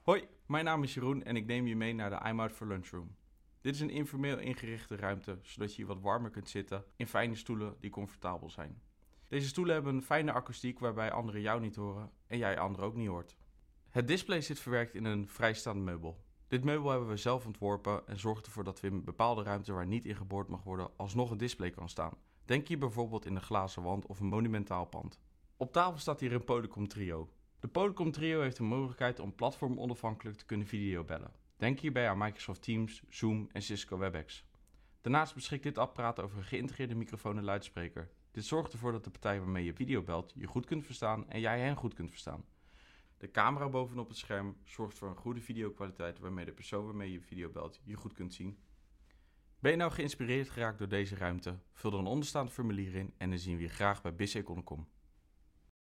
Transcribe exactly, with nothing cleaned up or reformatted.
Hoi, mijn naam is Jeroen en ik neem je mee naar de I'm Out for Lunch Room. Dit is een informeel ingerichte ruimte, zodat je hier wat warmer kunt zitten in fijne stoelen die comfortabel zijn. Deze stoelen hebben een fijne akoestiek waarbij anderen jou niet horen en jij anderen ook niet hoort. Het display zit verwerkt in een vrijstaand meubel. Dit meubel hebben we zelf ontworpen en zorgt ervoor dat we in bepaalde ruimten waar niet in geboord mag worden alsnog een display kan staan. Denk hier bijvoorbeeld in een glazen wand of een monumentaal pand. Op tafel staat hier een Polycom Trio. De Polycom Trio heeft de mogelijkheid om platformonafhankelijk te kunnen videobellen. Denk hierbij aan Microsoft Teams, Zoom en Cisco Webex. Daarnaast beschikt dit apparaat over een geïntegreerde microfoon en luidspreker. Dit zorgt ervoor dat de partij waarmee je videobelt je goed kunt verstaan en jij hen goed kunt verstaan. De camera bovenop het scherm zorgt voor een goede videokwaliteit waarmee de persoon waarmee je videobelt je goed kunt zien. Ben je nou geïnspireerd geraakt door deze ruimte? Vul dan een onderstaande formulier in en dan zien we je graag bij Bissecon punt com.